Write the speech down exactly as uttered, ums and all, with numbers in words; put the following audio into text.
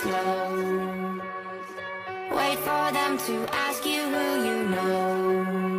slow. Wait for them to ask you who you know.